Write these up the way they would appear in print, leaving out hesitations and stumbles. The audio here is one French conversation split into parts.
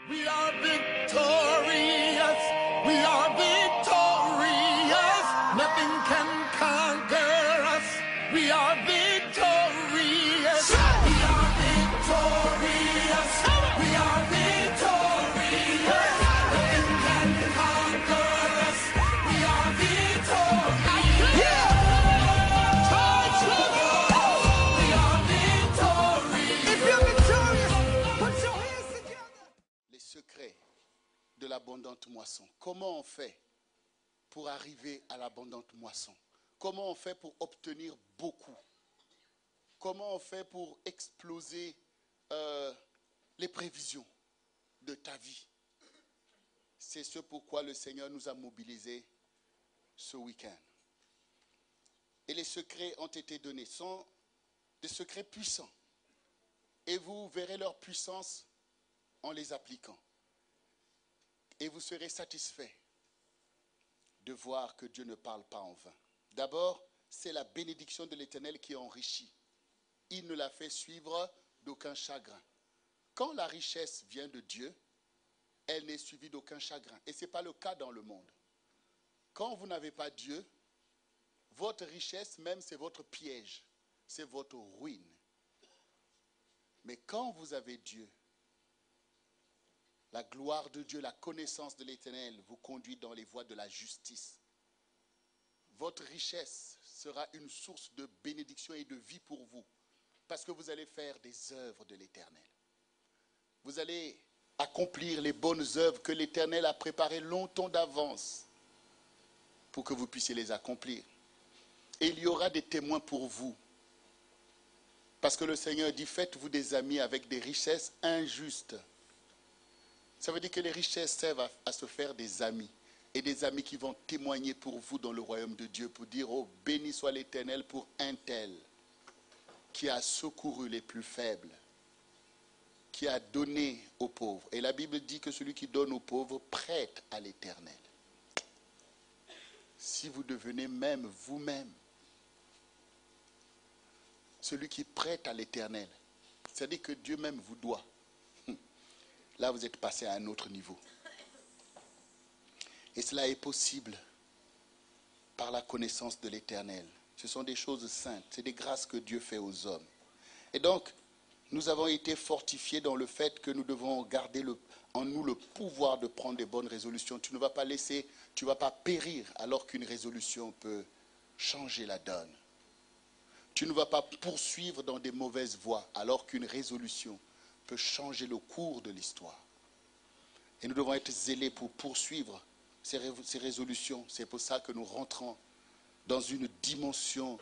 We are victorious. We are victorious. Nothing can conquer us. We are victorious. We are victorious. We are victorious. Nothing can conquer us. We are victorious. We are victorious. If you're victorious, put your hands together. Les secrets de l'abondante moisson. Comment on fait pour arriver à l'abondante moisson? Comment on fait pour obtenir beaucoup? Comment on fait pour exploser les prévisions de ta vie? C'est ce pourquoi le Seigneur nous a mobilisés ce week-end. Et les secrets ont été donnés. Ce sont des secrets puissants. Et vous verrez leur puissance en les appliquant. Et vous serez satisfait de voir que Dieu ne parle pas en vain. D'abord, c'est la bénédiction de l'Éternel qui enrichit. Il ne la fait suivre d'aucun chagrin. Quand la richesse vient de Dieu, elle n'est suivie d'aucun chagrin. Et ce n'est pas le cas dans le monde. Quand vous n'avez pas Dieu, votre richesse même, c'est votre piège. C'est votre ruine. Mais quand vous avez Dieu, la gloire de Dieu, la connaissance de l'Éternel vous conduit dans les voies de la justice. Votre richesse sera une source de bénédiction et de vie pour vous. Parce que vous allez faire des œuvres de l'Éternel. Vous allez accomplir les bonnes œuvres que l'Éternel a préparées longtemps d'avance pour que vous puissiez les accomplir. Et il y aura des témoins pour vous. Parce que le Seigneur dit, faites-vous des amis avec des richesses injustes. Ça veut dire que les richesses servent à se faire des amis. Et des amis qui vont témoigner pour vous dans le royaume de Dieu. Pour dire, oh, béni soit l'Éternel pour un tel qui a secouru les plus faibles. Qui a donné aux pauvres. Et la Bible dit que celui qui donne aux pauvres prête à l'Éternel. Si vous devenez même vous-même celui qui prête à l'Éternel, c'est-à-dire que Dieu même vous doit. Là, vous êtes passé à un autre niveau. Et cela est possible par la connaissance de l'Éternel. Ce sont des choses saintes. C'est des grâces que Dieu fait aux hommes. Et donc, nous avons été fortifiés dans le fait que nous devons garder en nous le pouvoir de prendre des bonnes résolutions. Tu ne vas pas laisser, tu ne vas pas périr alors qu'une résolution peut changer la donne. Tu ne vas pas poursuivre dans des mauvaises voies alors qu'une résolution peut changer le cours de l'histoire. Et nous devons être zélés pour poursuivre ces résolutions. C'est pour ça que nous rentrons dans une dimension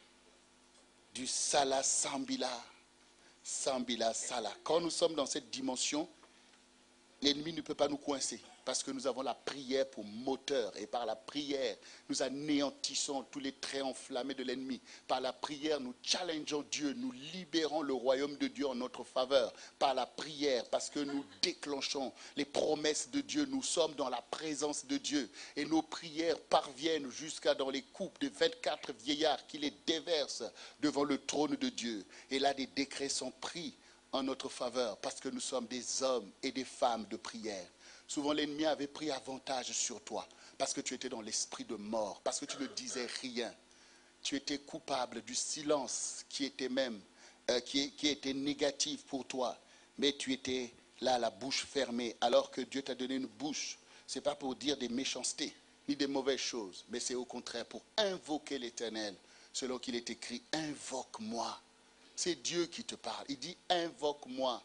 du Sala Sambila. Sambila Sala. Quand nous sommes dans cette dimension, l'ennemi ne peut pas nous coincer. Parce que nous avons la prière pour moteur. Et par la prière, nous anéantissons tous les traits enflammés de l'ennemi. Par la prière, nous challengeons Dieu. Nous libérons le royaume de Dieu en notre faveur. Par la prière, parce que nous déclenchons les promesses de Dieu. Nous sommes dans la présence de Dieu. Et nos prières parviennent jusqu'à dans les coupes de 24 vieillards qui les déversent devant le trône de Dieu. Et là, des décrets sont pris en notre faveur. Parce que nous sommes des hommes et des femmes de prière. Souvent, l'ennemi avait pris avantage sur toi parce que tu étais dans l'esprit de mort, parce que tu ne disais rien. Tu étais coupable du silence qui était même, qui était négatif pour toi. Mais tu étais là, la bouche fermée, alors que Dieu t'a donné une bouche. Ce n'est pas pour dire des méchancetés, ni des mauvaises choses, mais c'est au contraire pour invoquer l'Éternel, selon qu'il est écrit, invoque-moi. C'est Dieu qui te parle. Il dit, invoque-moi,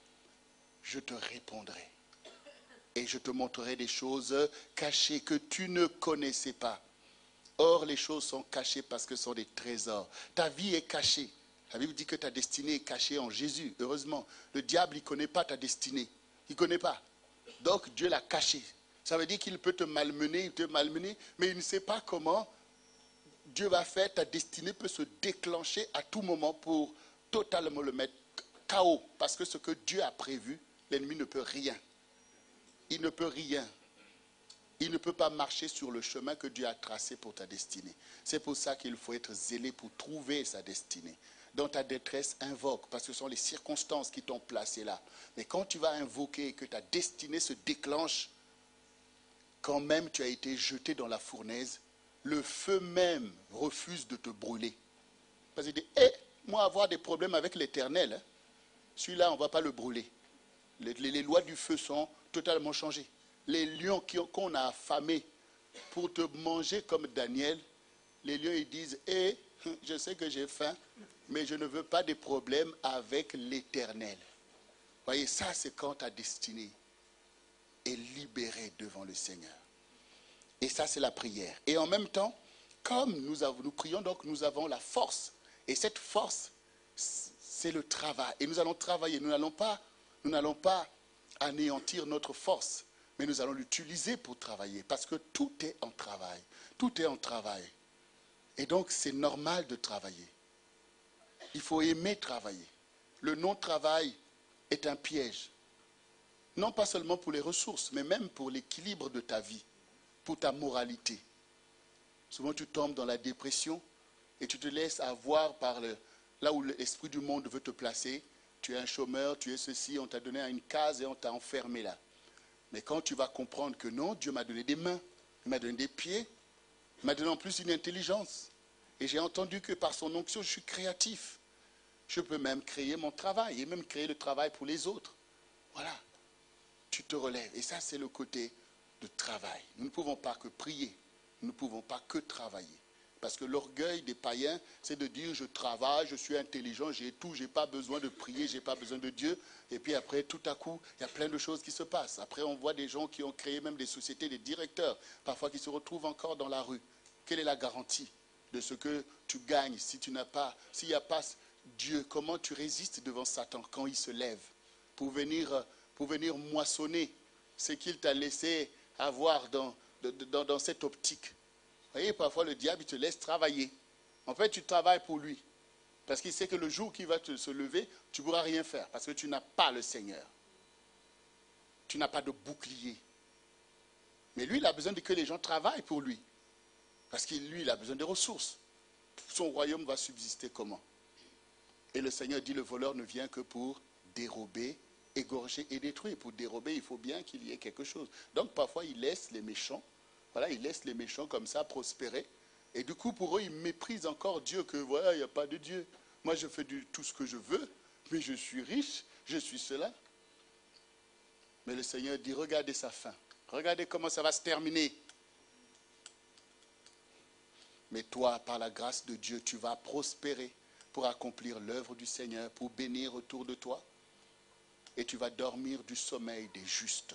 je te répondrai. Et je te montrerai des choses cachées que tu ne connaissais pas. Or, les choses sont cachées parce que ce sont des trésors. Ta vie est cachée. La Bible dit que ta destinée est cachée en Jésus. Heureusement, le diable, il ne connaît pas ta destinée. Il ne connaît pas. Donc, Dieu l'a cachée. Ça veut dire qu'il peut te malmener, mais il ne sait pas comment Dieu va faire. Ta destinée peut se déclencher à tout moment pour totalement le mettre KO. Parce que ce que Dieu a prévu, l'ennemi ne peut rien. Il ne peut rien. Il ne peut pas marcher sur le chemin que Dieu a tracé pour ta destinée. C'est pour ça qu'il faut être zélé pour trouver sa destinée. dans ta détresse, invoque, parce que ce sont les circonstances qui t'ont placé là. Mais quand tu vas invoquer et que ta destinée se déclenche, quand même tu as été jeté dans la fournaise, le feu même refuse de te brûler. Parce qu'il dit, moi avoir des problèmes avec l'Éternel, hein, celui-là on ne va pas le brûler. Les lois du feu sont totalement changées. Les lions qu'on a affamés pour te manger comme Daniel, les lions ils disent, je sais que j'ai faim, mais je ne veux pas des problèmes avec l'Éternel. Voyez, ça c'est quand ta destinée est libérée devant le Seigneur. Et ça c'est la prière. Et en même temps, comme nous prions, donc nous avons la force. Et cette force, c'est le travail. Et nous allons travailler. Nous n'allons pas anéantir notre force, mais nous allons l'utiliser pour travailler. Parce que tout est en travail. Tout est en travail. Et donc c'est normal de travailler. Il faut aimer travailler. Le non-travail est un piège. Non pas seulement pour les ressources, mais même pour l'équilibre de ta vie, pour ta moralité. Souvent tu tombes dans la dépression et tu te laisses avoir par là où l'esprit du monde veut te placer. Tu es un chômeur, tu es ceci, on t'a donné une case et on t'a enfermé là. Mais quand tu vas comprendre que non, Dieu m'a donné des mains, il m'a donné des pieds, il m'a donné en plus une intelligence. Et j'ai entendu que par son onction, je suis créatif. Je peux même créer mon travail et même créer le travail pour les autres. Voilà. Tu te relèves. Et ça, c'est le côté de travail. Nous ne pouvons pas que prier. Nous ne pouvons pas que travailler. Parce que l'orgueil des païens, c'est de dire je travaille, je suis intelligent, j'ai tout, je n'ai pas besoin de prier, je n'ai pas besoin de Dieu. Et puis après, tout à coup, il y a plein de choses qui se passent. Après, on voit des gens qui ont créé même des sociétés, des directeurs, parfois qui se retrouvent encore dans la rue. Quelle est la garantie de ce que tu gagnes si tu n'as pas, s'il n'y a pas Dieu? Comment tu résistes devant Satan quand il se lève pour venir moissonner ce qu'il t'a laissé avoir dans cette optique? Vous voyez, parfois le diable, il te laisse travailler. En fait, tu travailles pour lui. Parce qu'il sait que le jour qu'il va se lever, tu ne pourras rien faire. Parce que tu n'as pas le Seigneur. Tu n'as pas de bouclier. Mais lui, il a besoin que les gens travaillent pour lui. Parce que lui, il a besoin de ressources. Son royaume va subsister comment? Et le Seigneur dit, le voleur ne vient que pour dérober, égorger et détruire. Pour dérober, il faut bien qu'il y ait quelque chose. Donc parfois, il laisse les méchants. Voilà, il laisse les méchants comme ça prospérer. Et du coup, pour eux, ils méprisent encore Dieu, que voilà, il n'y a pas de Dieu. Moi, je fais tout ce que je veux, mais je suis riche, je suis cela. Mais le Seigneur dit, regardez sa fin. Regardez comment ça va se terminer. Mais toi, par la grâce de Dieu, tu vas prospérer pour accomplir l'œuvre du Seigneur, pour bénir autour de toi. Et tu vas dormir du sommeil des justes.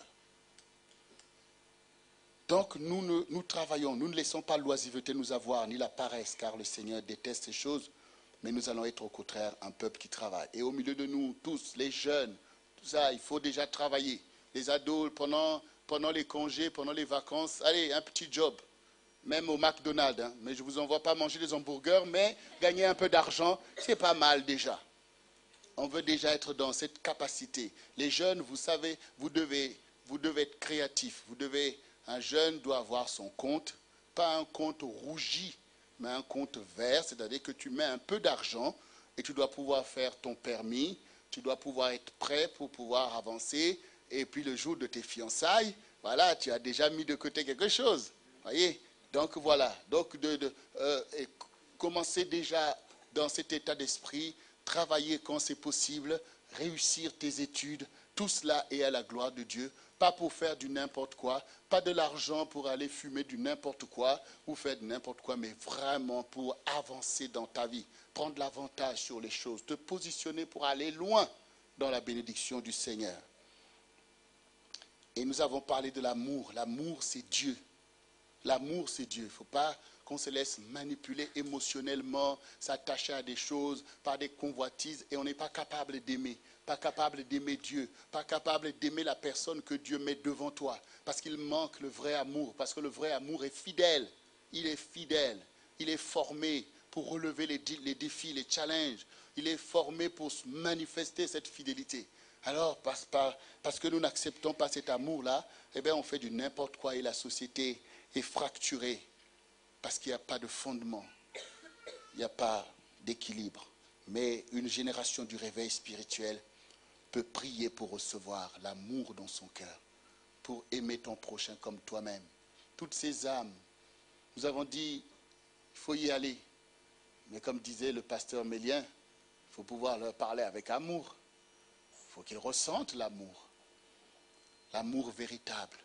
Donc nous travaillons, nous ne laissons pas l'oisiveté nous avoir, ni la paresse, car le Seigneur déteste ces choses, mais nous allons être au contraire un peuple qui travaille. Et au milieu de nous, tous, les jeunes, tout ça, il faut déjà travailler. Les ados, pendant les congés, pendant les vacances, allez, un petit job, même au McDonald's, hein. Mais je ne vous envoie pas manger des hamburgers, mais gagner un peu d'argent, c'est pas mal déjà. On veut déjà être dans cette capacité. Les jeunes, vous savez, vous devez être créatifs, un jeune doit avoir son compte, pas un compte rougi, mais un compte vert, c'est-à-dire que tu mets un peu d'argent et tu dois pouvoir faire ton permis, tu dois pouvoir être prêt pour pouvoir avancer, et puis le jour de tes fiançailles, voilà, tu as déjà mis de côté quelque chose. Voyez? Donc voilà, donc commencer déjà dans cet état d'esprit, travailler quand c'est possible, réussir tes études, tout cela est à la gloire de Dieu. Pas pour faire du n'importe quoi, pas de l'argent pour aller fumer du n'importe quoi ou faire du n'importe quoi, mais vraiment pour avancer dans ta vie, prendre l'avantage sur les choses, te positionner pour aller loin dans la bénédiction du Seigneur. Et nous avons parlé de l'amour. L'amour, c'est Dieu. L'amour, c'est Dieu. Il ne faut pas qu'on se laisse manipuler émotionnellement, s'attacher à des choses par des convoitises et on n'est pas capable d'aimer. Pas capable d'aimer Dieu, pas capable d'aimer la personne que Dieu met devant toi. Parce qu'il manque le vrai amour, parce que le vrai amour est fidèle. Il est fidèle, il est formé pour relever les défis, les challenges. Il est formé pour manifester cette fidélité. Alors, parce que nous n'acceptons pas cet amour-là, eh bien, on fait du n'importe quoi et la société est fracturée. Parce qu'il n'y a pas de fondement, il n'y a pas d'équilibre. Mais une génération du réveil spirituel peut prier pour recevoir l'amour dans son cœur, pour aimer ton prochain comme toi-même. Toutes ces âmes, nous avons dit, il faut y aller. Mais comme disait le pasteur Mélien, il faut pouvoir leur parler avec amour. Il faut qu'ils ressentent l'amour. L'amour véritable.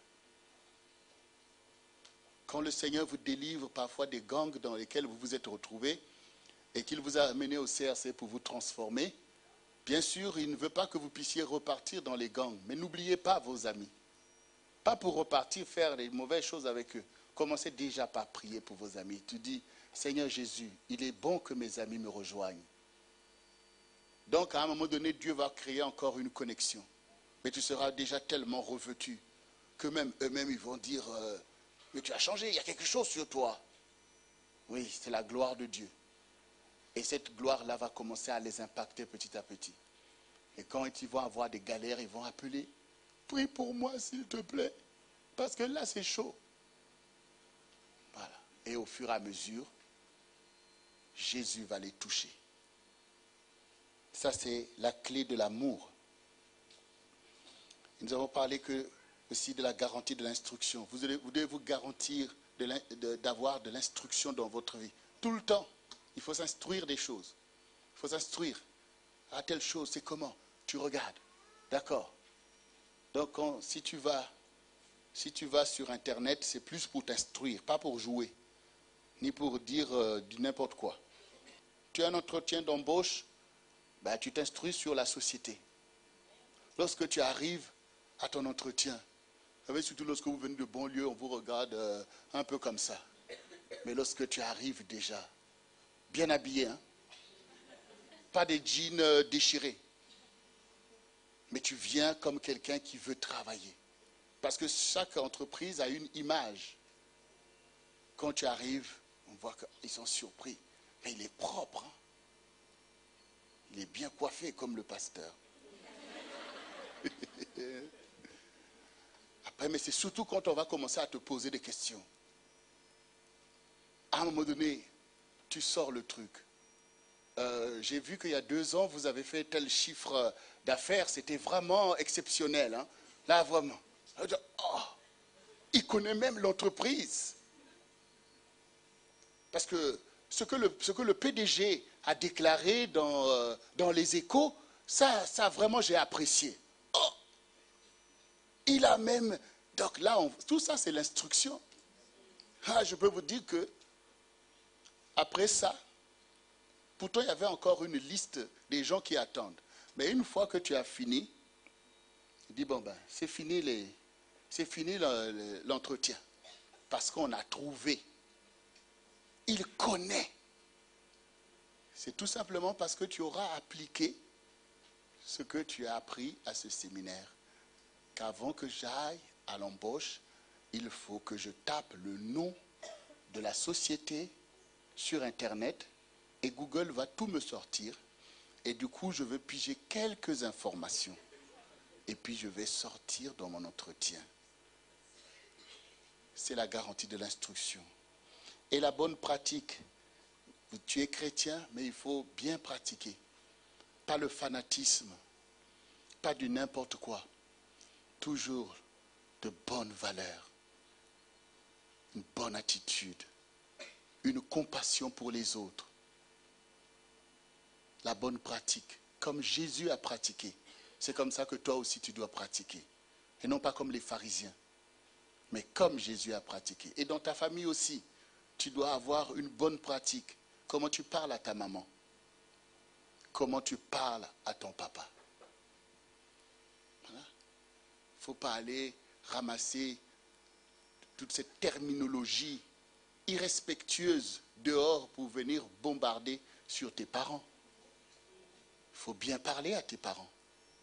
Quand le Seigneur vous délivre parfois des gangs dans lesquels vous vous êtes retrouvés et qu'il vous a amené au CRC pour vous transformer, bien sûr, il ne veut pas que vous puissiez repartir dans les gangs. Mais n'oubliez pas vos amis. Pas pour repartir faire les mauvaises choses avec eux. Commencez déjà par prier pour vos amis. Tu dis, Seigneur Jésus, il est bon que mes amis me rejoignent. Donc, à un moment donné, Dieu va créer encore une connexion. Mais tu seras déjà tellement revêtu que même eux-mêmes, ils vont dire, mais tu as changé, il y a quelque chose sur toi. Oui, c'est la gloire de Dieu. Et cette gloire-là va commencer à les impacter petit à petit. Et quand ils vont avoir des galères, ils vont appeler, prie pour moi s'il te plaît, parce que là c'est chaud. Voilà. Et au fur et à mesure, Jésus va les toucher. Ça c'est la clé de l'amour. Nous avons parlé aussi de la garantie de l'instruction. Vous devez vous garantir d'avoir de l'instruction dans votre vie. Tout le temps, il faut s'instruire des choses. Il faut s'instruire. À telle chose, c'est comment? Tu regardes. D'accord. Donc, si tu vas sur Internet, c'est plus pour t'instruire, pas pour jouer, ni pour dire du n'importe quoi. Tu as un entretien d'embauche, ben, tu t'instruis sur la société. Lorsque tu arrives à ton entretien, vous savez, surtout lorsque vous venez de banlieue, on vous regarde un peu comme ça. Mais lorsque tu arrives déjà, bien habillé, hein, pas des jeans déchirés, mais tu viens comme quelqu'un qui veut travailler. Parce que chaque entreprise a une image. Quand tu arrives, on voit qu'ils sont surpris. Mais il est propre. Hein? Il est bien coiffé comme le pasteur. Après, mais c'est surtout quand on va commencer à te poser des questions. À un moment donné, tu sors le truc. J'ai vu qu'il y a 2 ans, vous avez fait tel chiffre d'affaires. C'était vraiment exceptionnel. Hein? Là, vraiment. Oh, il connaît même l'entreprise. Parce que ce que le PDG a déclaré dans les Échos, ça vraiment j'ai apprécié. Oh, il a même... Donc là, tout ça c'est l'instruction. Ah, je peux vous dire que après ça, pourtant il y avait encore une liste des gens qui attendent. Mais une fois que tu as fini, il dit, bon ben, c'est fini l'entretien. Parce qu'on a trouvé. Il connaît. C'est tout simplement parce que tu auras appliqué ce que tu as appris à ce séminaire. Qu'avant que j'aille à l'embauche, il faut que je tape le nom de la société sur Internet et Google va tout me sortir. Et du coup, je vais piger quelques informations. Et puis, je vais sortir dans mon entretien. C'est la garantie de l'instruction. Et la bonne pratique. Tu es chrétien, mais il faut bien pratiquer. Pas le fanatisme, pas du n'importe quoi. Toujours de bonnes valeurs, une bonne attitude, une compassion pour les autres. La bonne pratique, comme Jésus a pratiqué. C'est comme ça que toi aussi tu dois pratiquer. Et non pas comme les pharisiens, mais comme Jésus a pratiqué. Et dans ta famille aussi, tu dois avoir une bonne pratique. Comment tu parles à ta maman? Comment tu parles à ton papa? Voilà. Il ne faut pas aller ramasser toute cette terminologie irrespectueuse dehors pour venir bombarder sur tes parents. Il faut bien parler à tes parents.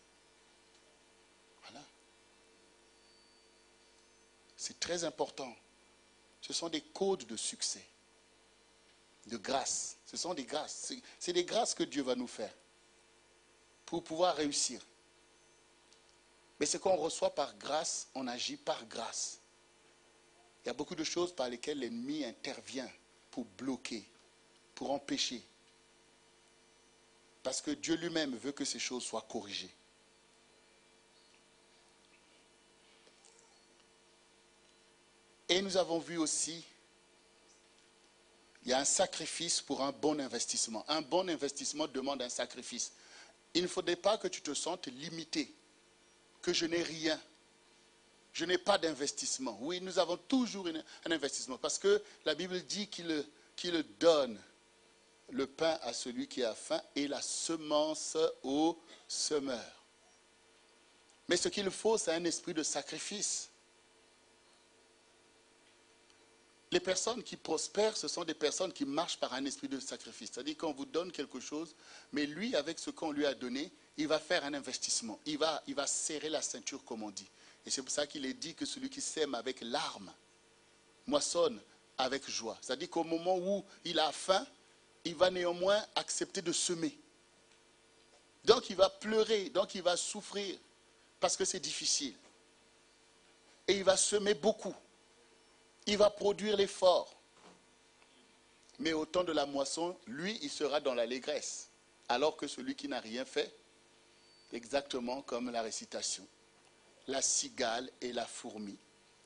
Voilà. C'est très important. Ce sont des codes de succès. De grâce. Ce sont des grâces. C'est des grâces que Dieu va nous faire pour pouvoir réussir. Mais ce qu'on reçoit par grâce, on agit par grâce. Il y a beaucoup de choses par lesquelles l'ennemi intervient pour bloquer, pour empêcher. Parce que Dieu lui-même veut que ces choses soient corrigées. Et nous avons vu aussi, il y a un sacrifice pour un bon investissement. Un bon investissement demande un sacrifice. Il ne faudrait pas que tu te sentes limité, que je n'ai rien. Je n'ai pas d'investissement. Oui, nous avons toujours un investissement parce que la Bible dit qu'il donne le pain à celui qui a faim et la semence au semeur. Mais ce qu'il faut, c'est un esprit de sacrifice. Les personnes qui prospèrent, ce sont des personnes qui marchent par un esprit de sacrifice. C'est-à-dire qu'on vous donne quelque chose, mais lui, avec ce qu'on lui a donné, il va faire un investissement. Il va serrer la ceinture, comme on dit. Et c'est pour ça qu'il est dit que celui qui sème avec larmes moissonne avec joie. C'est-à-dire qu'au moment où il a faim, il va néanmoins accepter de semer. Donc il va pleurer, donc il va souffrir, parce que c'est difficile. Et il va semer beaucoup. Il va produire l'effort. Mais au temps de la moisson, lui, il sera dans l'allégresse. Alors que celui qui n'a rien fait, exactement comme la récitation, la cigale et la fourmi.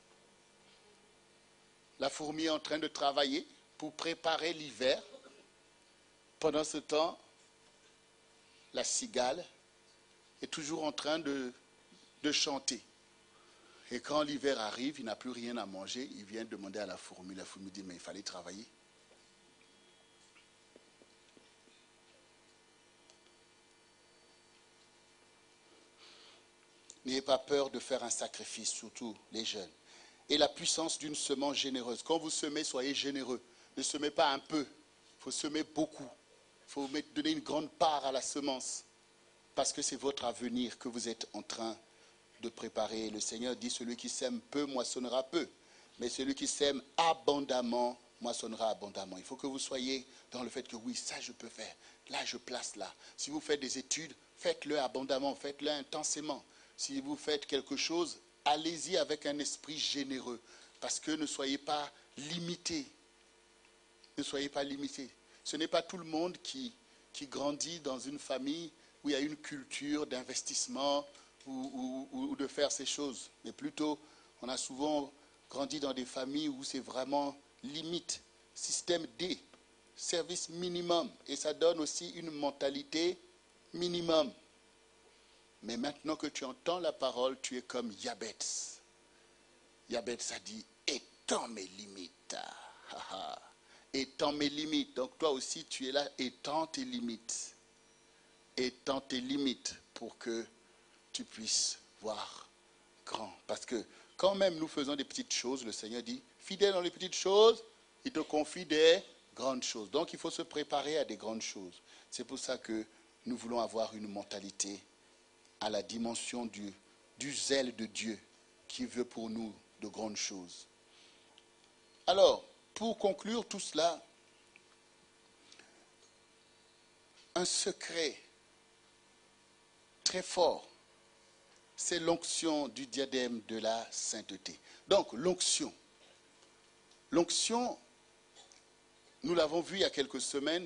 La fourmi est en train de travailler pour préparer l'hiver. Pendant ce temps, la cigale est toujours en train de chanter. Et quand l'hiver arrive, il n'a plus rien à manger, il vient demander à la fourmi. La fourmi dit, mais il fallait travailler. N'ayez pas peur de faire un sacrifice, surtout les jeunes. Et la puissance d'une semence généreuse. Quand vous semez, soyez généreux. Ne semez pas un peu, il faut semer beaucoup. Il faut donner une grande part à la semence. Parce que c'est votre avenir que vous êtes en train de préparer. Le Seigneur dit, celui qui sème peu moissonnera peu, mais celui qui sème abondamment moissonnera abondamment. Il faut que vous soyez dans le fait que oui, ça je peux faire, là je place là. Si vous faites des études, faites-le abondamment, faites-le intensément. Si vous faites quelque chose, allez-y avec un esprit généreux, parce que ne soyez pas limités. Ne soyez pas limités. Ce n'est pas tout le monde qui grandit dans une famille où il y a une culture d'investissement, ou de faire ces choses. Mais plutôt, on a souvent grandi dans des familles où c'est vraiment limite, système D, service minimum. Et ça donne aussi une mentalité minimum. Mais maintenant que tu entends la parole, tu es comme Yabetz. Yabetz a dit, étends mes limites. Étends mes limites. Donc toi aussi, tu es là, étends tes limites. Étends tes limites pour que tu puisses voir grand. Parce que quand même nous faisons des petites choses, le Seigneur dit, fidèle dans les petites choses, il te confie des grandes choses. Donc il faut se préparer à des grandes choses. C'est pour ça que nous voulons avoir une mentalité à la dimension du zèle de Dieu qui veut pour nous de grandes choses. Alors, pour conclure tout cela, un secret très fort, c'est l'onction du diadème de la sainteté. Donc, l'onction. L'onction, nous l'avons vu il y a quelques semaines,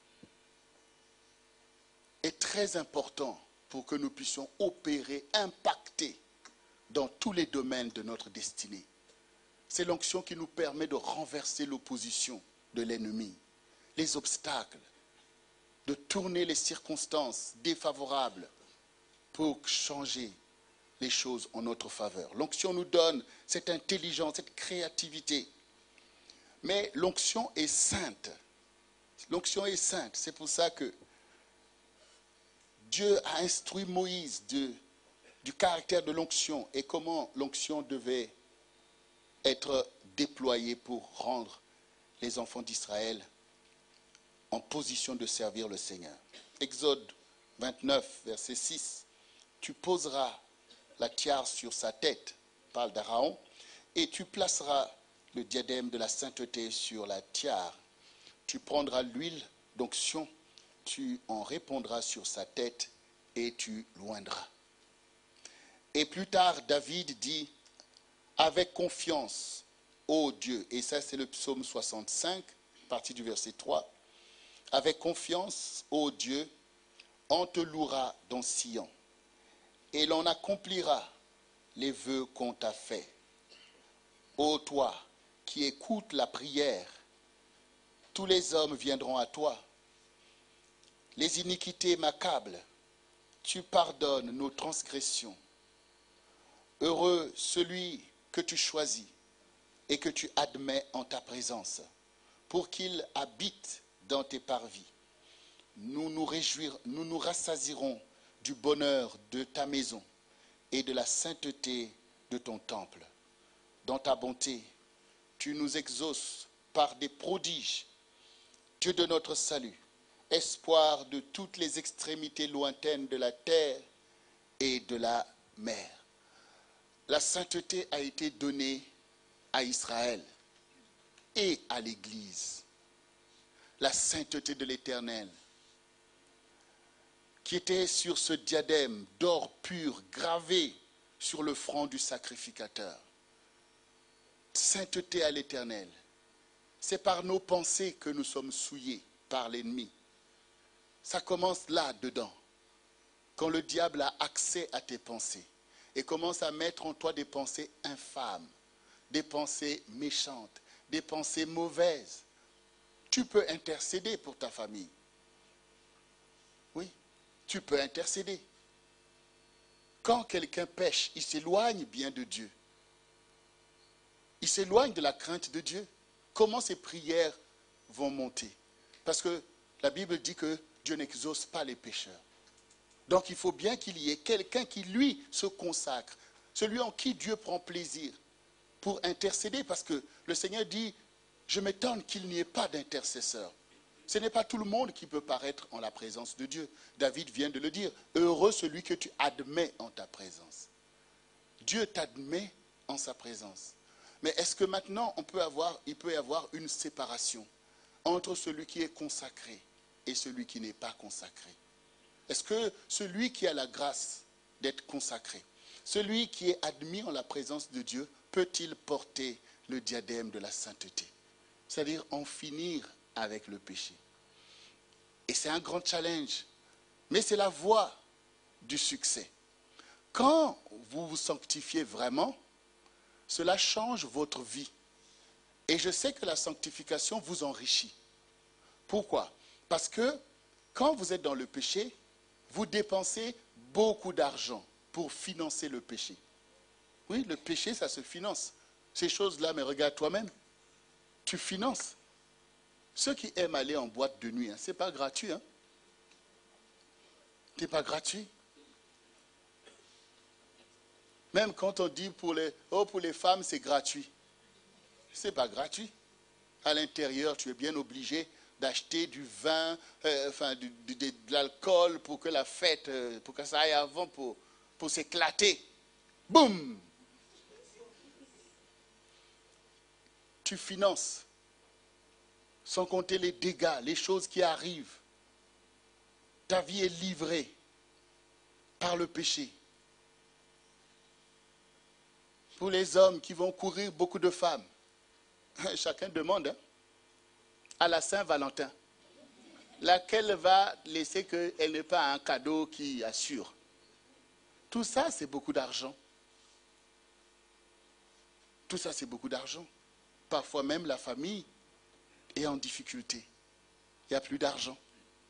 est très important pour que nous puissions opérer, impacter dans tous les domaines de notre destinée. C'est l'onction qui nous permet de renverser l'opposition de l'ennemi, les obstacles, de tourner les circonstances défavorables pour changer les choses en notre faveur. L'onction nous donne cette intelligence, cette créativité. Mais l'onction est sainte. L'onction est sainte. C'est pour ça que Dieu a instruit Moïse du caractère de l'onction et comment l'onction devait être déployée pour rendre les enfants d'Israël en position de servir le Seigneur. Exode 29, verset 6. Tu poseras la tiare sur sa tête, parle d'Aaron, et tu placeras le diadème de la sainteté sur la tiare. Tu prendras l'huile d'onction, tu en répandras sur sa tête et tu l'oindras. Et plus tard, David dit, avec confiance, ô Dieu, et ça c'est le psaume 65, partie du verset 3, avec confiance, ô Dieu, On te louera dans Sion, et l'on accomplira les vœux qu'on t'a faits. Ô toi qui écoutes la prière, tous les hommes viendront à toi. Les iniquités m'accablent, tu pardonnes nos transgressions. Heureux celui que tu choisis et que tu admets en ta présence, pour qu'il habite dans tes parvis. Nous nous rassasierons du bonheur de ta maison et de la sainteté de ton temple. Dans ta bonté, tu nous exauces par des prodiges, Dieu de notre salut, espoir de toutes les extrémités lointaines de la terre et de la mer. La sainteté a été donnée à Israël et à l'Église. La sainteté de l'Éternel, qui était sur ce diadème d'or pur gravé sur le front du sacrificateur. Sainteté à l'Éternel. C'est par nos pensées que nous sommes souillés par l'ennemi. Ça commence là-dedans. Quand le diable a accès à tes pensées et commence à mettre en toi des pensées infâmes, des pensées méchantes, des pensées mauvaises, tu peux intercéder pour ta famille. Oui, tu peux intercéder. Quand quelqu'un pêche, il s'éloigne bien de Dieu. Il s'éloigne de la crainte de Dieu. Comment ces prières vont monter? Parce que la Bible dit que Dieu n'exauce pas les pécheurs. Donc il faut bien qu'il y ait quelqu'un qui, lui, se consacre. Celui en qui Dieu prend plaisir pour intercéder. Parce que le Seigneur dit, je m'étonne qu'il n'y ait pas d'intercesseur. Ce n'est pas tout le monde qui peut paraître en la présence de Dieu. David vient de le dire. Heureux celui que tu admets en ta présence. Dieu t'admet en sa présence. Mais est-ce que maintenant il peut y avoir une séparation entre celui qui est consacré et celui qui n'est pas consacré? Est-ce que celui qui a la grâce d'être consacré, celui qui est admis en la présence de Dieu, peut-il porter le diadème de la sainteté? C'est-à-dire en finir avec le péché. Et c'est un grand challenge. Mais c'est la voie du succès. Quand vous vous sanctifiez vraiment, cela change votre vie. Et je sais que la sanctification vous enrichit. Pourquoi? Parce que quand vous êtes dans le péché, vous dépensez beaucoup d'argent pour financer le péché. Oui, le péché, ça se finance. Ces choses-là, mais regarde toi-même. Tu finances. Ceux qui aiment aller en boîte de nuit, ce n'est pas gratuit. Ce n'est pas gratuit. Même quand on dit pour les femmes, c'est gratuit. Ce n'est pas gratuit. À l'intérieur, tu es bien obligé d'acheter du vin, de l'alcool pour que la fête, pour que ça aille avant, pour s'éclater. Boum! Tu finances. Sans compter les dégâts, les choses qui arrivent. Ta vie est livrée par le péché. Pour les hommes qui vont courir beaucoup de femmes, chacun demande à la Saint-Valentin, laquelle va laisser qu'elle n'ait pas un cadeau qui assure. Tout ça, c'est beaucoup d'argent. Tout ça, c'est beaucoup d'argent. Parfois même la famille est en difficulté. Il n'y a plus d'argent.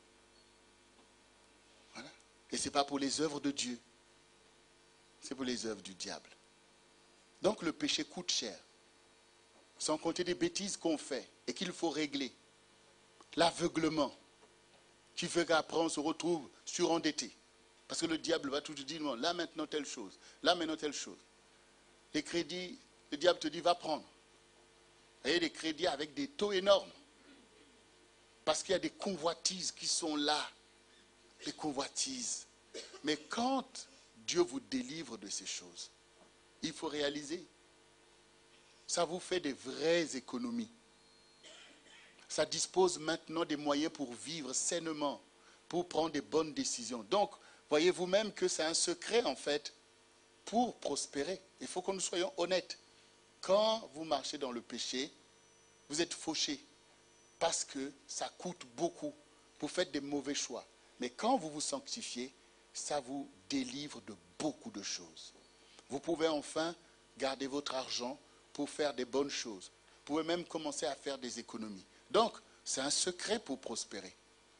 Voilà. Et ce n'est pas pour les œuvres de Dieu. C'est pour les œuvres du diable. Donc le péché coûte cher. Sans compter des bêtises qu'on fait et qu'il faut régler. L'aveuglement qui fait qu'après on se retrouve surendetté. Parce que le diable va toujours dire, non, là maintenant telle chose, là maintenant telle chose. Les crédits, le diable te dit, va prendre. Vous voyez, des crédits avec des taux énormes. Parce qu'il y a des convoitises qui sont là. Des convoitises. Mais quand Dieu vous délivre de ces choses, il faut réaliser, ça vous fait des vraies économies. Ça dispose maintenant des moyens pour vivre sainement, pour prendre des bonnes décisions. Donc, voyez vous-même que c'est un secret en fait pour prospérer. Il faut que nous soyons honnêtes. Quand vous marchez dans le péché, vous êtes fauché parce que ça coûte beaucoup. Vous faites des mauvais choix. Mais quand vous vous sanctifiez, ça vous délivre de beaucoup de choses. Vous pouvez enfin garder votre argent pour faire des bonnes choses. Vous pouvez même commencer à faire des économies. Donc, c'est un secret pour prospérer.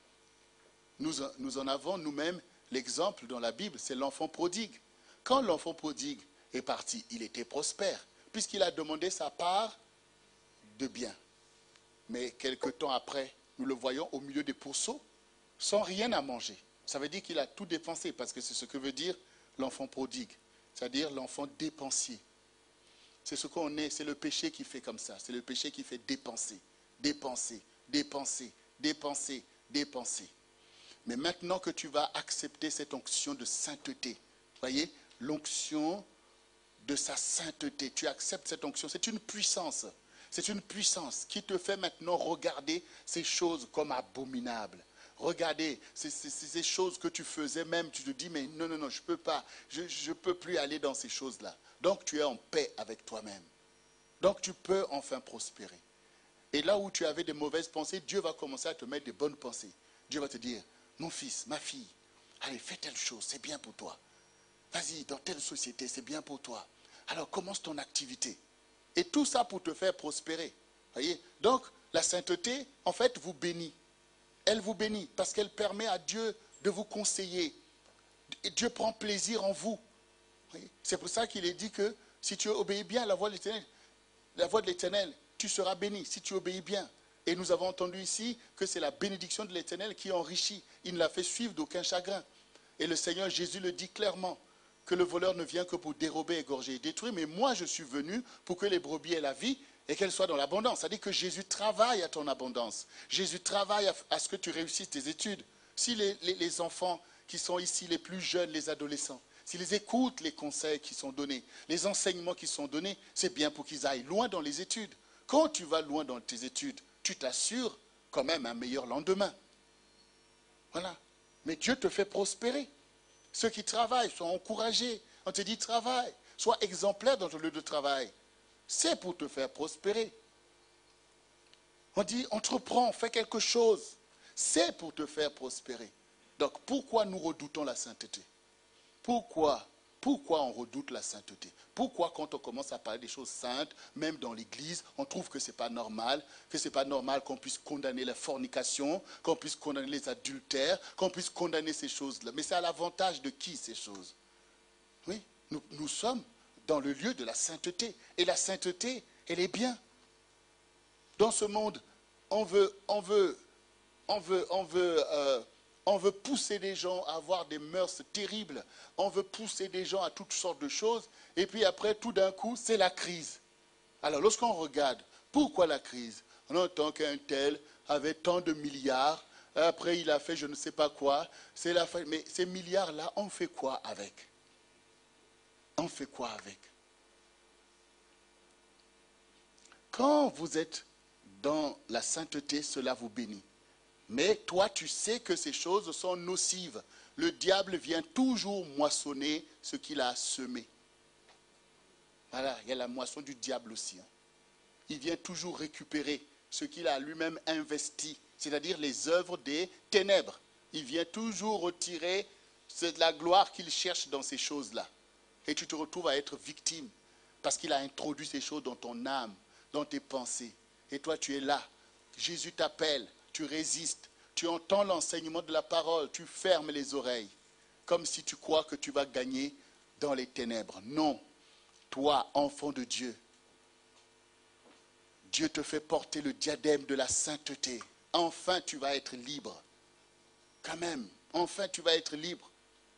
Nous en avons nous-mêmes l'exemple dans la Bible, c'est l'enfant prodigue. Quand l'enfant prodigue est parti, il était prospère, puisqu'il a demandé sa part de bien. Mais quelque temps après, nous le voyons au milieu des pourceaux, sans rien à manger. Ça veut dire qu'il a tout dépensé, parce que c'est ce que veut dire l'enfant prodigue, c'est-à-dire l'enfant dépensier. C'est ce qu'on est, c'est le péché qui fait comme ça, c'est le péché qui fait dépenser, dépenser, dépenser, dépenser, dépenser. Mais maintenant que tu vas accepter cette onction de sainteté, voyez, l'onction de sa sainteté, tu acceptes cette onction, c'est une puissance qui te fait maintenant regarder ces choses comme abominables. Regardez, ces choses que tu faisais même, tu te dis, mais non, non, non, je ne peux pas, je ne peux plus aller dans ces choses-là. Donc tu es en paix avec toi-même. Donc tu peux enfin prospérer. Et là où tu avais des mauvaises pensées, Dieu va commencer à te mettre des bonnes pensées. Dieu va te dire, mon fils, ma fille, allez, fais telle chose, c'est bien pour toi. Vas-y, dans telle société, c'est bien pour toi. Alors commence ton activité. Et tout ça pour te faire prospérer. Voyez? Donc la sainteté, en fait, vous bénit. Elle vous bénit parce qu'elle permet à Dieu de vous conseiller. Et Dieu prend plaisir en vous. C'est pour ça qu'il est dit que si tu obéis bien à la voix de l'Éternel, tu seras béni si tu obéis bien. Et nous avons entendu ici que c'est la bénédiction de l'Éternel qui enrichit. Il ne la fait suivre d'aucun chagrin. Et le Seigneur Jésus le dit clairement, que le voleur ne vient que pour dérober, égorger et détruire. Mais moi, je suis venu pour que les brebis aient la vie et qu'elles soient dans l'abondance. C'est-à-dire que Jésus travaille à ton abondance. Jésus travaille à ce que tu réussisses tes études. Si les enfants qui sont ici, les plus jeunes, les adolescents, s'ils écoutent les conseils qui sont donnés, les enseignements qui sont donnés, c'est bien pour qu'ils aillent loin dans les études. Quand tu vas loin dans tes études, tu t'assures quand même un meilleur lendemain. Voilà. Mais Dieu te fait prospérer. Ceux qui travaillent sont encouragés. On te dit travaille, sois exemplaire dans ton lieu de travail. C'est pour te faire prospérer. On dit entreprends, fais quelque chose. C'est pour te faire prospérer. Donc pourquoi nous redoutons la sainteté? Pourquoi on redoute la sainteté? Pourquoi quand on commence à parler des choses saintes, même dans l'église, on trouve que ce n'est pas normal, qu'on puisse condamner la fornication, qu'on puisse condamner les adultères, qu'on puisse condamner ces choses-là. Mais c'est à l'avantage de qui ces choses? Oui, nous sommes dans le lieu de la sainteté. Et la sainteté, elle est bien. Dans ce monde, on veut pousser des gens à avoir des mœurs terribles. On veut pousser des gens à toutes sortes de choses. Et puis après, tout d'un coup, c'est la crise. Alors, lorsqu'on regarde, pourquoi la crise? On entend qu'un tel avait tant de milliards. Après, il a fait je ne sais pas quoi. C'est la fin. Mais ces milliards-là, on fait quoi avec? On fait quoi avec? Quand vous êtes dans la sainteté, cela vous bénit. Mais toi, tu sais que ces choses sont nocives. Le diable vient toujours moissonner ce qu'il a semé. Voilà, il y a la moisson du diable aussi. Il vient toujours récupérer ce qu'il a lui-même investi, c'est-à-dire les œuvres des ténèbres. Il vient toujours retirer de la gloire qu'il cherche dans ces choses-là. Et tu te retrouves à être victime parce qu'il a introduit ces choses dans ton âme, dans tes pensées. Et toi, tu es là. Jésus t'appelle. Tu résistes, tu entends l'enseignement de la parole, tu fermes les oreilles, comme si tu crois que tu vas gagner dans les ténèbres. Non, toi, enfant de Dieu, Dieu te fait porter le diadème de la sainteté. Enfin, tu vas être libre. Quand même, enfin, tu vas être libre.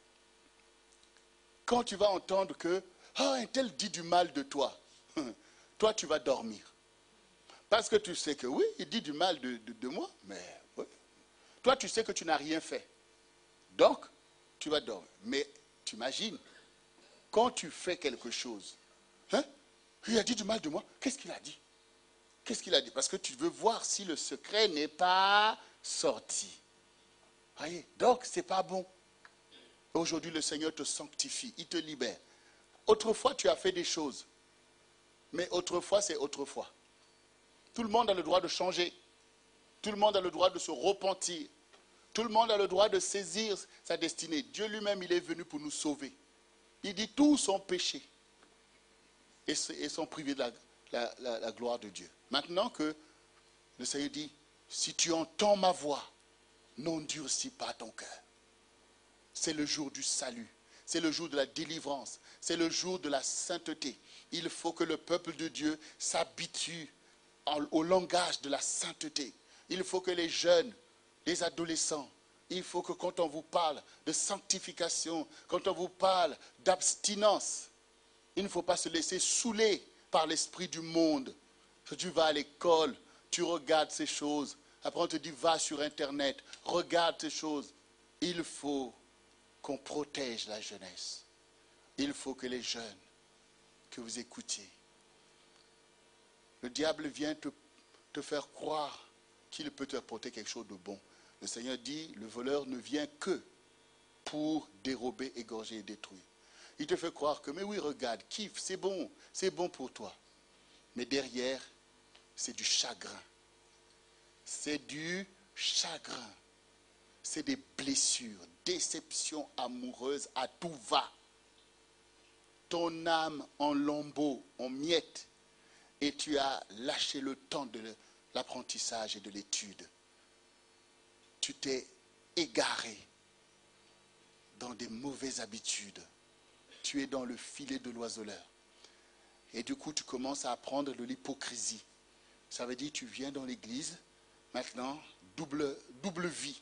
Quand tu vas entendre que, un tel dit du mal de toi, toi, tu vas dormir. Parce que tu sais que oui, il dit du mal de moi, mais oui. Toi, tu sais que tu n'as rien fait. Donc, tu vas dormir. Mais tu imagines, quand tu fais quelque chose, il a dit du mal de moi, qu'est-ce qu'il a dit? Qu'est-ce qu'il a dit? Parce que tu veux voir si le secret n'est pas sorti. Voyez? Donc, ce n'est pas bon. Aujourd'hui, le Seigneur te sanctifie, il te libère. Autrefois, tu as fait des choses. Mais autrefois, c'est autrefois. Tout le monde a le droit de changer. Tout le monde a le droit de se repentir. Tout Tout le monde a le droit de saisir sa destinée. Dieu lui-même, il est venu pour nous sauver. Il dit tous sont péchés et sont privés de la gloire de Dieu. Maintenant que le Seigneur dit, si tu entends ma voix, n'endurcis pas ton cœur. C'est le jour du salut. C'est le jour de la délivrance. C'est le jour de la sainteté. Il faut que le peuple de Dieu s'habitue au langage de la sainteté. Il faut que les jeunes, les adolescents, il faut que quand on vous parle de sanctification, quand on vous parle d'abstinence, il ne faut pas se laisser saouler par l'esprit du monde. Si tu vas à l'école, tu regardes ces choses. Après on te dit va sur Internet, regarde ces choses. Il faut qu'on protège la jeunesse. Il faut que les jeunes, que vous écoutiez. Le diable vient te faire croire qu'il peut te apporter quelque chose de bon. Le Seigneur dit, le voleur ne vient que pour dérober, égorger et détruire. Il te fait croire que, mais oui, regarde, kiffe, c'est bon pour toi. Mais derrière, c'est du chagrin. C'est du chagrin. C'est des blessures, déceptions amoureuses à tout va. Ton âme en lambeaux, en miettes, et tu as lâché le temps de l'apprentissage et de l'étude. Tu t'es égaré dans des mauvaises habitudes. Tu es dans le filet de l'oiseleur. Et du coup, tu commences à apprendre de l'hypocrisie. Ça veut dire que tu viens dans l'église, maintenant, double vie.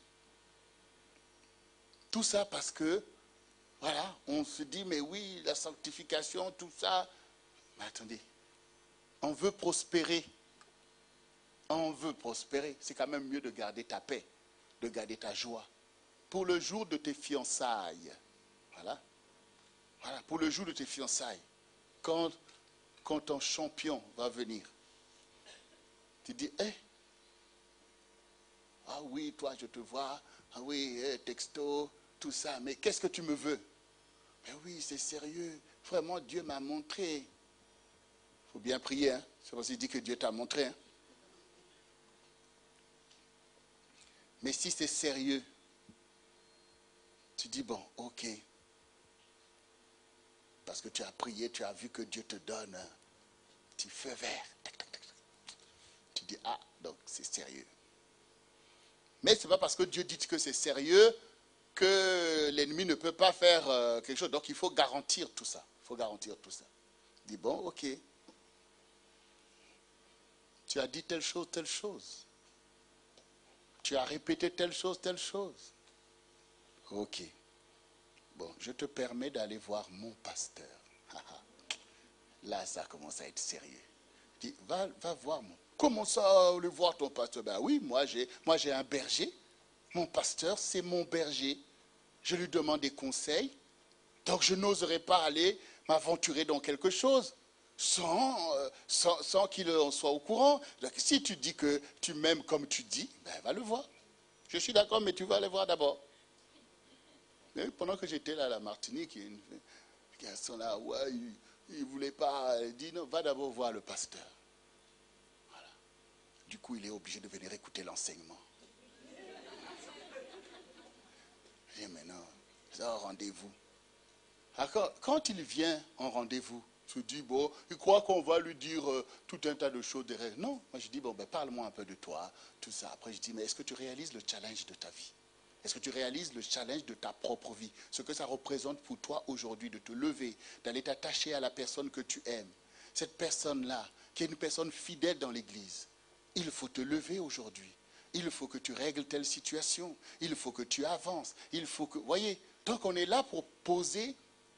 Tout ça parce que, voilà, on se dit, mais oui, la sanctification, tout ça. Mais attendez, on veut prospérer. On veut prospérer. C'est quand même mieux de garder ta paix, de garder ta joie. Pour le jour de tes fiançailles, voilà, pour le jour de tes fiançailles, quand ton champion va venir, tu dis, ah oui, toi je te vois, ah oui, texto, tout ça, mais qu'est-ce que tu me veux? Mais oui, c'est sérieux, vraiment Dieu m'a montré. Il faut bien prier, hein? C'est parce qu'il dit que Dieu t'a montré. Hein? Mais si c'est sérieux, tu dis, bon, ok. Parce que tu as prié, tu as vu que Dieu te donne un petit feu vert. Tu dis, ah, donc c'est sérieux. Mais ce n'est pas parce que Dieu dit que c'est sérieux que l'ennemi ne peut pas faire quelque chose. Donc il faut garantir tout ça. Il faut garantir tout ça. Il dit, bon, ok. Tu as dit telle chose, telle chose. Tu as répété telle chose, telle chose. Ok. Bon, je te permets d'aller voir mon pasteur. Là, ça commence à être sérieux. Il dit, va voir mon. Comment ça, aller voir ton pasteur? Ben oui, moi j'ai un berger. Mon pasteur, c'est mon berger. Je lui demande des conseils. Donc je n'oserais pas aller m'aventurer dans quelque chose sans qu'il en soit au courant. Donc, si tu dis que tu m'aimes comme tu dis, ben va le voir. Je suis d'accord, mais tu vas aller voir d'abord. Et pendant que j'étais là à la Martinique, il y a une garçon là, ouais, il ne voulait pas. Il dit non, va d'abord voir le pasteur. Voilà. Du coup, il est obligé de venir écouter l'enseignement. Je dis, mais non, c'est un rendez-vous. Alors, quand il vient en rendez-vous, je dis, bon, il croit qu'on va lui dire tout un tas de choses derrière. Non, moi je dis, bon, ben, parle-moi un peu de toi, tout ça. Après, je dis, mais est-ce que tu réalises le challenge de ta vie? Est-ce que tu réalises le challenge de ta propre vie? Ce que ça représente pour toi aujourd'hui, de te lever, d'aller t'attacher à la personne que tu aimes. Cette personne-là, qui est une personne fidèle dans l'église, il faut te lever aujourd'hui. Il faut que tu règles telle situation. Il faut que tu avances. Il faut que... Voyez, donc on est là pour poser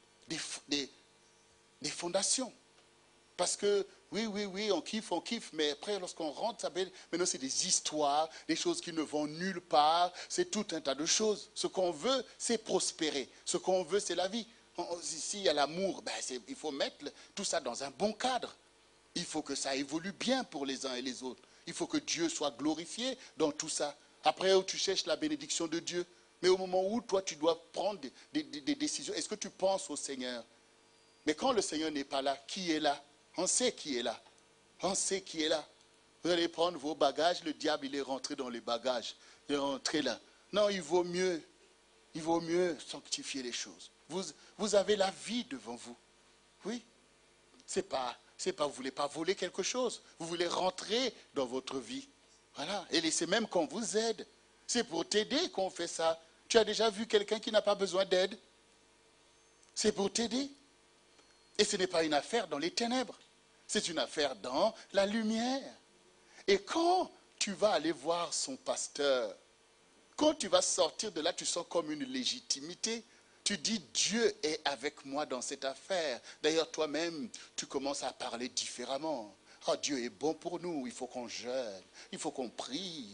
des fondations. Parce que, oui, on kiffe, mais après, lorsqu'on rentre, maintenant c'est des histoires, des choses qui ne vont nulle part, c'est tout un tas de choses. Ce qu'on veut, c'est prospérer. Ce qu'on veut, c'est la vie. S'il y a l'amour, ben, il faut mettre tout ça dans un bon cadre. Il faut que ça évolue bien pour les uns et les autres. Il faut que Dieu soit glorifié dans tout ça. Après, tu cherches la bénédiction de Dieu. Mais au moment où toi, tu dois prendre des décisions, est-ce que tu penses au Seigneur? Mais quand le Seigneur n'est pas là, qui est là? On sait qui est là. On sait qui est là. Vous allez prendre vos bagages, le diable, il est rentré dans les bagages. Il est rentré là. Non, il vaut mieux sanctifier les choses. Vous avez la vie devant vous. Oui. C'est pas, vous voulez pas voler quelque chose. Vous voulez rentrer dans votre vie. Voilà. Et laissez même qu'on vous aide. C'est pour t'aider qu'on fait ça. Tu as déjà vu quelqu'un qui n'a pas besoin d'aide? C'est pour t'aider. Et ce n'est pas une affaire dans les ténèbres. C'est une affaire dans la lumière. Et quand tu vas aller voir son pasteur, quand tu vas sortir de là, tu sens comme une légitimité. Tu dis, Dieu est avec moi dans cette affaire. D'ailleurs, toi-même, tu commences à parler différemment. Oh, Dieu est bon pour nous, il faut qu'on jeûne, il faut qu'on prie.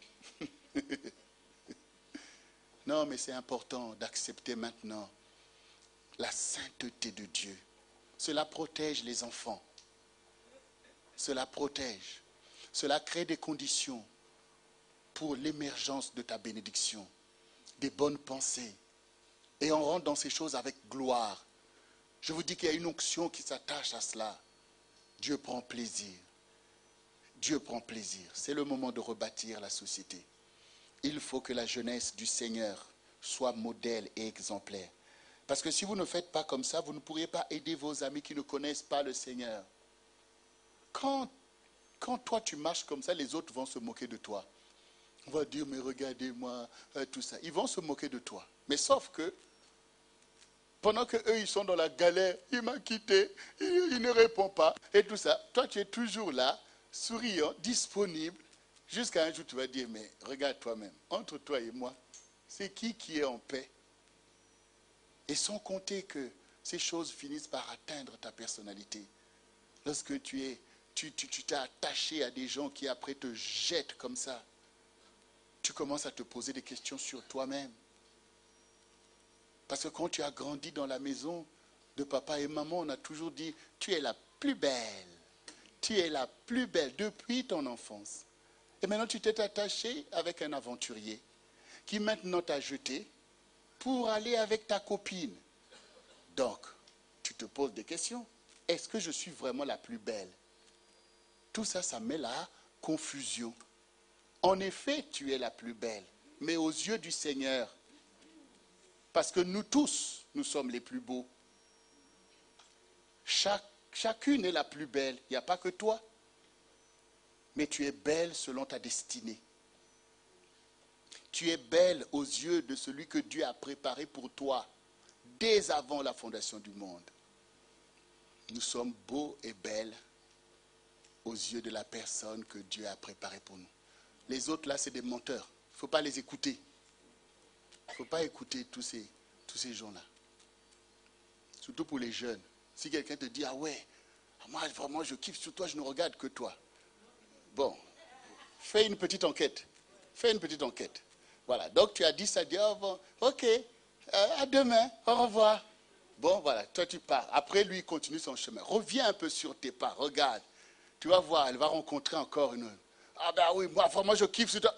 Non, mais c'est important d'accepter maintenant la sainteté de Dieu. Cela protège les enfants. Cela protège. Cela crée des conditions pour l'émergence de ta bénédiction, des bonnes pensées. Et on rentre dans ces choses avec gloire. Je vous dis qu'il y a une onction qui s'attache à cela. Dieu prend plaisir. Dieu prend plaisir. C'est le moment de rebâtir la société. Il faut que la jeunesse du Seigneur soit modèle et exemplaire. Parce que si vous ne faites pas comme ça, vous ne pourriez pas aider vos amis qui ne connaissent pas le Seigneur. Quand toi tu marches comme ça, les autres vont se moquer de toi. On va dire, mais regardez-moi, tout ça. Ils vont se moquer de toi. Mais sauf que, pendant qu'eux, ils sont dans la galère, il m'a quitté, il ne répond pas, et tout ça. Toi, tu es toujours là, souriant, disponible, jusqu'à un jour, tu vas dire, mais regarde toi-même, entre toi et moi, c'est qui est en paix? Et sans compter que ces choses finissent par atteindre ta personnalité. Lorsque tu t'es attaché à des gens qui après te jettent comme ça, tu commences à te poser des questions sur toi-même. Parce que quand tu as grandi dans la maison de papa et maman, on a toujours dit, tu es la plus belle. Tu es la plus belle depuis ton enfance. Et maintenant, tu t'es attaché avec un aventurier qui maintenant t'a jeté pour aller avec ta copine. Donc, tu te poses des questions. Est-ce que je suis vraiment la plus belle? Tout ça, ça met la confusion. En effet, tu es la plus belle, mais aux yeux du Seigneur, parce que nous tous, nous sommes les plus beaux. Chacune est la plus belle, il n'y a pas que toi. Mais tu es belle selon ta destinée. Tu es belle aux yeux de celui que Dieu a préparé pour toi, dès avant la fondation du monde. Nous sommes beaux et belles aux yeux de la personne que Dieu a préparée pour nous. Les autres, là, c'est des menteurs. Il ne faut pas les écouter. Il ne faut pas écouter tous ces gens-là. Surtout pour les jeunes. Si quelqu'un te dit, ah ouais, moi vraiment je kiffe sur toi, je ne regarde que toi. Bon, fais une petite enquête. Fais une petite enquête. Voilà, donc tu as dit ça, dit, oh bon, ok, à demain, au revoir. Bon, voilà, toi tu pars. Après, lui, il continue son chemin. Reviens un peu sur tes pas, regarde. Tu vas voir, elle va rencontrer encore une. Ah ben oui, moi vraiment je kiffe sur toi.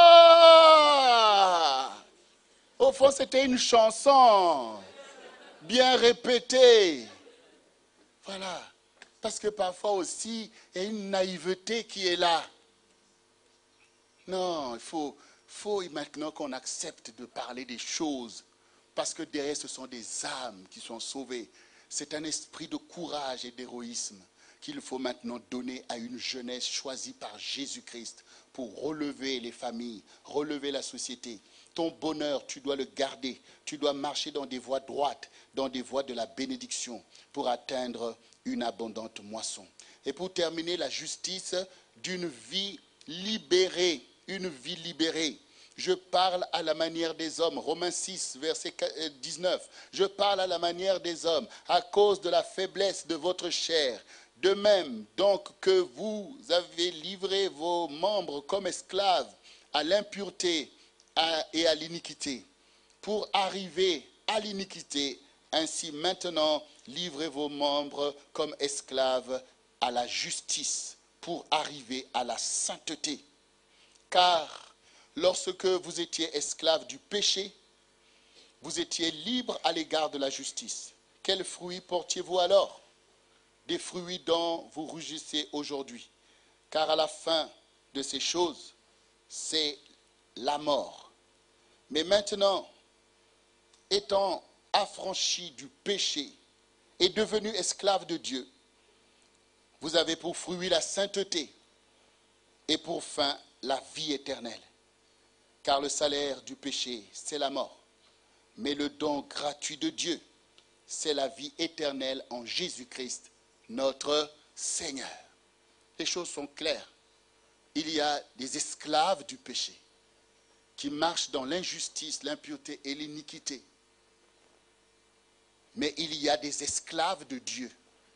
Ah! Au fond, c'était une chanson bien répétée. Voilà. Parce que parfois aussi, il y a une naïveté qui est là. Non, il faut maintenant qu'on accepte de parler des choses. Parce que derrière, ce sont des âmes qui sont sauvées. C'est un esprit de courage et d'héroïsme qu'il faut maintenant donner à une jeunesse choisie par Jésus-Christ pour relever les familles, relever la société. Ton bonheur, tu dois le garder. Tu dois marcher dans des voies droites, dans des voies de la bénédiction pour atteindre une abondante moisson. Et pour terminer, la justice d'une vie libérée. Une vie libérée. Je parle à la manière des hommes. Romains 6, verset 19. Je parle à la manière des hommes à cause de la faiblesse de votre chair. De même, donc, que vous avez livré vos membres comme esclaves à l'impureté et à l'iniquité, pour arriver à l'iniquité, ainsi maintenant, livrez vos membres comme esclaves à la justice, pour arriver à la sainteté. Car lorsque vous étiez esclaves du péché, vous étiez libres à l'égard de la justice. Quels fruits portiez-vous alors? Des fruits dont vous rougissez aujourd'hui. Car à la fin de ces choses, c'est la mort. Mais maintenant, étant affranchi du péché et devenu esclave de Dieu, vous avez pour fruit la sainteté et pour fin la vie éternelle. Car le salaire du péché, c'est la mort. Mais le don gratuit de Dieu, c'est la vie éternelle en Jésus-Christ, notre Seigneur. Les choses sont claires. Il y a des esclaves du péché qui marchent dans l'injustice, l'impureté et l'iniquité. Mais il y a des esclaves de Dieu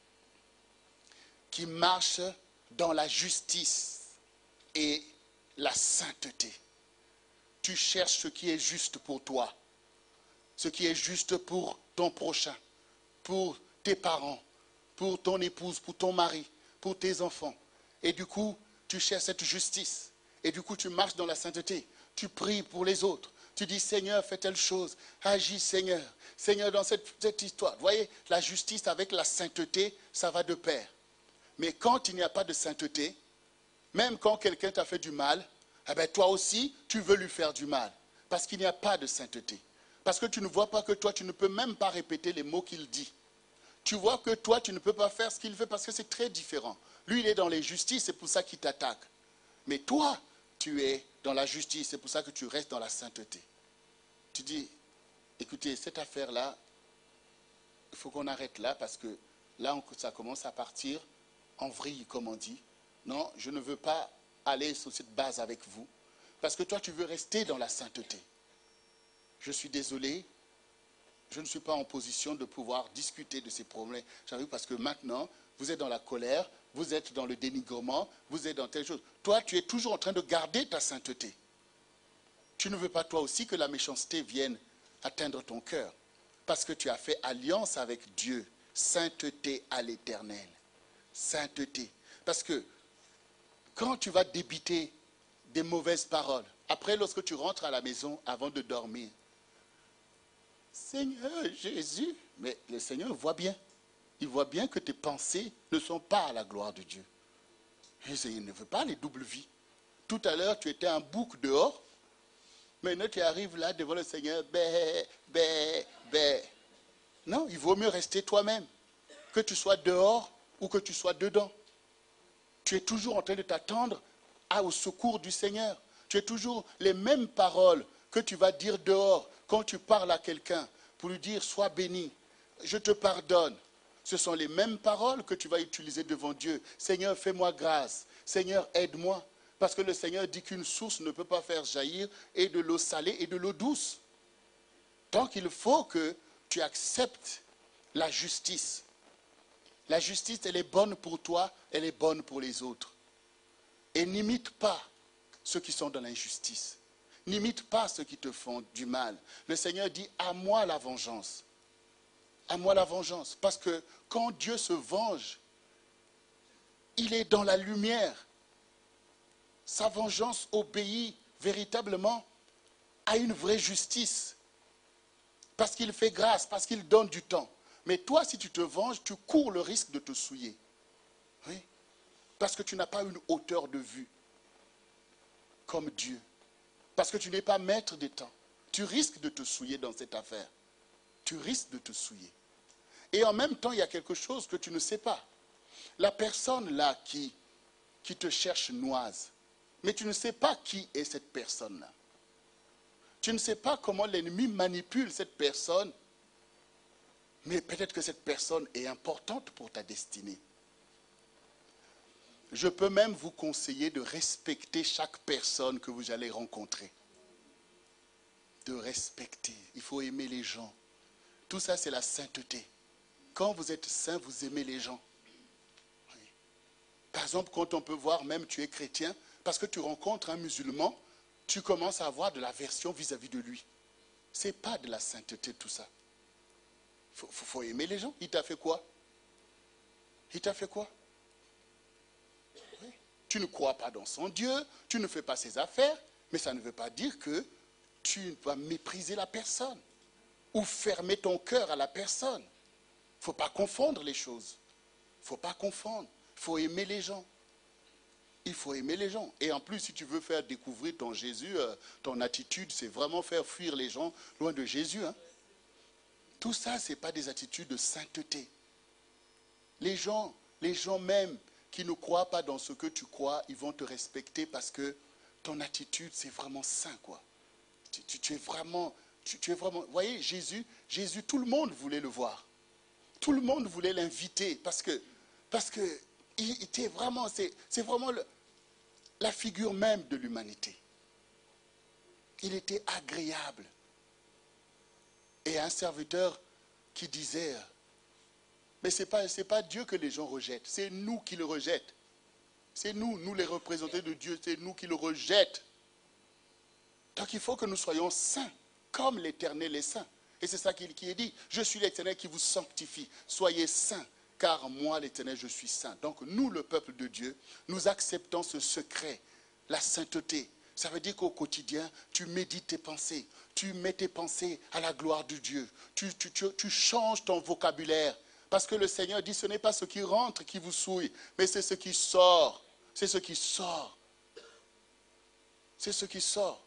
qui marchent dans la justice et la sainteté. Tu cherches ce qui est juste pour toi, ce qui est juste pour ton prochain, pour tes parents, pour ton épouse, pour ton mari, pour tes enfants. Et du coup, tu cherches cette justice. Et du coup, tu marches dans la sainteté. Tu pries pour les autres. Tu dis, Seigneur, fais telle chose. Agis, Seigneur. Seigneur, dans cette histoire. Vous voyez, la justice avec la sainteté, ça va de pair. Mais quand il n'y a pas de sainteté, même quand quelqu'un t'a fait du mal, eh bien, toi aussi, tu veux lui faire du mal. Parce qu'il n'y a pas de sainteté. Parce que tu ne vois pas que toi, tu ne peux même pas répéter les mots qu'il dit. Tu vois que toi, tu ne peux pas faire ce qu'il fait parce que c'est très différent. Lui, il est dans les justices, c'est pour ça qu'il t'attaque. Mais toi, tu es dans la justice, c'est pour ça que tu restes dans la sainteté. Tu dis, écoutez, cette affaire-là, il faut qu'on arrête là parce que là, ça commence à partir en vrille, comme on dit. Non, je ne veux pas aller sur cette base avec vous parce que toi, tu veux rester dans la sainteté. Je suis désolé, je ne suis pas en position de pouvoir discuter de ces problèmes. J'arrive parce que maintenant, vous êtes dans la colère, vous êtes dans le dénigrement, vous êtes dans telle chose. Toi, tu es toujours en train de garder ta sainteté. Tu ne veux pas toi aussi que la méchanceté vienne atteindre ton cœur. Parce que tu as fait alliance avec Dieu. Sainteté à l'éternel. Sainteté. Parce que quand tu vas débiter des mauvaises paroles, après lorsque tu rentres à la maison avant de dormir, Seigneur Jésus, mais le Seigneur voit bien. Il voit bien que tes pensées ne sont pas à la gloire de Dieu. Il ne veut pas les doubles vies. Tout à l'heure, tu étais en bouc dehors. Maintenant, tu arrives là devant le Seigneur. Bé, bé, bé. Non, il vaut mieux rester toi-même. Que tu sois dehors ou que tu sois dedans. Tu es toujours en train de t'attendre au secours du Seigneur. Tu es toujours les mêmes paroles que tu vas dire dehors quand tu parles à quelqu'un pour lui dire sois béni, je te pardonne. Ce sont les mêmes paroles que tu vas utiliser devant Dieu. Seigneur, fais-moi grâce. Seigneur, aide-moi. Parce que le Seigneur dit qu'une source ne peut pas faire jaillir et de l'eau salée et de l'eau douce. Donc il faut que tu acceptes la justice. La justice, elle est bonne pour toi, elle est bonne pour les autres. Et n'imite pas ceux qui sont dans l'injustice. N'imite pas ceux qui te font du mal. Le Seigneur dit, à moi la vengeance. À moi la vengeance. Parce que quand Dieu se venge, il est dans la lumière. Sa vengeance obéit véritablement à une vraie justice. Parce qu'il fait grâce, parce qu'il donne du temps. Mais toi, si tu te venges, tu cours le risque de te souiller. Oui. Parce que tu n'as pas une hauteur de vue comme Dieu. Parce que tu n'es pas maître des temps. Tu risques de te souiller dans cette affaire. Tu risques de te souiller. Et en même temps, il y a quelque chose que tu ne sais pas. La personne là qui te cherche noise, mais tu ne sais pas qui est cette personne-là. Tu ne sais pas comment l'ennemi manipule cette personne, mais peut-être que cette personne est importante pour ta destinée. Je peux même vous conseiller de respecter chaque personne que vous allez rencontrer. De respecter. Il faut aimer les gens. Tout ça, c'est la sainteté. Quand vous êtes saint, vous aimez les gens. Oui. Par exemple, quand on peut voir même tu es chrétien, parce que tu rencontres un musulman, tu commences à avoir de l'aversion vis-à-vis de lui. Ce n'est pas de la sainteté tout ça. Il faut aimer les gens. Il t'a fait quoi? Il t'a fait quoi? Oui. Tu ne crois pas dans son Dieu, tu ne fais pas ses affaires, mais ça ne veut pas dire que tu vas mépriser la personne ou fermer ton cœur à la personne. Il ne faut pas confondre les choses. Il ne faut pas confondre. Il faut aimer les gens. Il faut aimer les gens. Et en plus, si tu veux faire découvrir ton Jésus, ton attitude, c'est vraiment faire fuir les gens loin de Jésus. Hein. Tout ça, ce n'est pas des attitudes de sainteté. Les gens même qui ne croient pas dans ce que tu crois, ils vont te respecter parce que ton attitude, c'est vraiment sain, quoi. Tu es vraiment... Vous voyez, Jésus, tout le monde voulait le voir. Tout le monde voulait l'inviter parce que il était vraiment, c'est vraiment la figure même de l'humanité. Il était agréable. Et un serviteur qui disait, mais ce n'est pas Dieu que les gens rejettent, c'est nous qui le rejettent. C'est nous les représentants de Dieu, c'est nous qui le rejettent. Donc il faut que nous soyons saints, comme l'Éternel est saint. Et c'est ça qui est dit, je suis l'Éternel qui vous sanctifie, soyez saints, car moi l'Éternel je suis saint. Donc nous, le peuple de Dieu, nous acceptons ce secret, la sainteté. Ça veut dire qu'au quotidien, tu médites tes pensées, tu mets tes pensées à la gloire de Dieu, tu changes ton vocabulaire. Parce que le Seigneur dit, ce n'est pas ce qui rentre qui vous souille, mais c'est ce qui sort. C'est ce qui sort. C'est ce qui sort.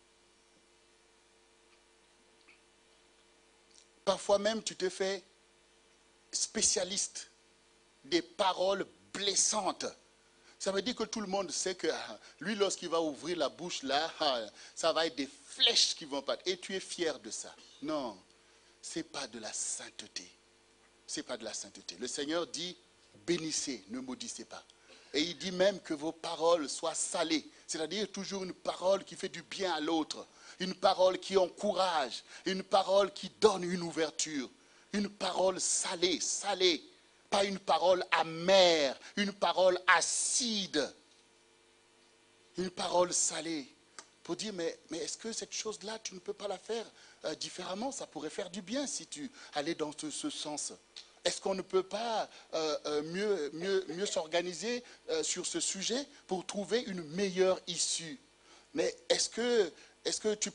Parfois même, tu te fais spécialiste des paroles blessantes. Ça veut dire que tout le monde sait que lui, lorsqu'il va ouvrir la bouche, là, ça va être des flèches qui vont partir. Et tu es fier de ça. Non, ce n'est pas de la sainteté. Ce n'est pas de la sainteté. Le Seigneur dit, bénissez, ne maudissez pas. Et il dit même que vos paroles soient salées. C'est-à-dire toujours une parole qui fait du bien à l'autre. Une parole qui encourage. Une parole qui donne une ouverture. Une parole salée, salée. Pas une parole amère, une parole acide. Une parole salée. Pour dire, mais est-ce que cette chose-là, tu ne peux pas la faire différemment? Ça pourrait faire du bien si tu allais dans ce sens. Est-ce qu'on ne peut pas mieux s'organiser sur ce sujet pour trouver une meilleure issue? Mais est-ce que tu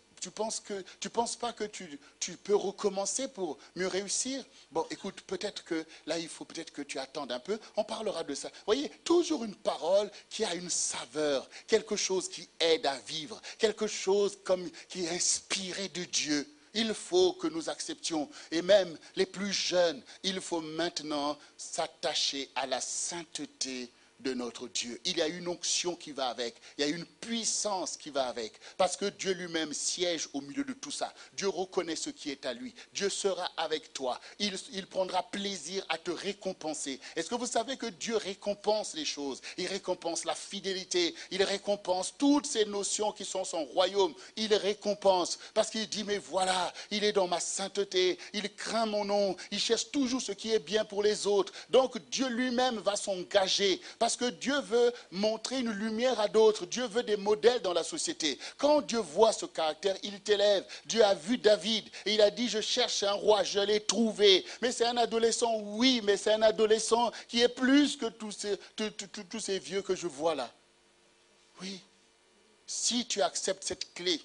penses pas que tu peux recommencer pour mieux réussir? Bon, écoute, peut-être que là, il faut peut-être que tu attendes un peu. On parlera de ça. Vous voyez, toujours une parole qui a une saveur, quelque chose qui aide à vivre, quelque chose qui est inspiré de Dieu. Il faut que nous acceptions, et même les plus jeunes, il faut maintenant s'attacher à la sainteté de notre Dieu. Il y a une onction qui va avec, il y a une puissance qui va avec, parce que Dieu lui-même siège au milieu de tout ça. Dieu reconnaît ce qui est à lui. Dieu sera avec toi. Il prendra plaisir à te récompenser. Est-ce que vous savez que Dieu récompense les choses? Il récompense la fidélité, il récompense toutes ces notions qui sont son royaume. Il récompense, parce qu'il dit, mais voilà, il est dans ma sainteté, il craint mon nom, il cherche toujours ce qui est bien pour les autres. Donc Dieu lui-même va s'engager, parce que Dieu veut montrer une lumière à d'autres. Dieu veut des modèles dans la société. Quand Dieu voit ce caractère, il t'élève. Dieu a vu David et il a dit, je cherche un roi, je l'ai trouvé. Mais c'est un adolescent, oui, mais c'est un adolescent qui est plus que tous ces vieux que je vois là. Oui. Si tu acceptes cette clé,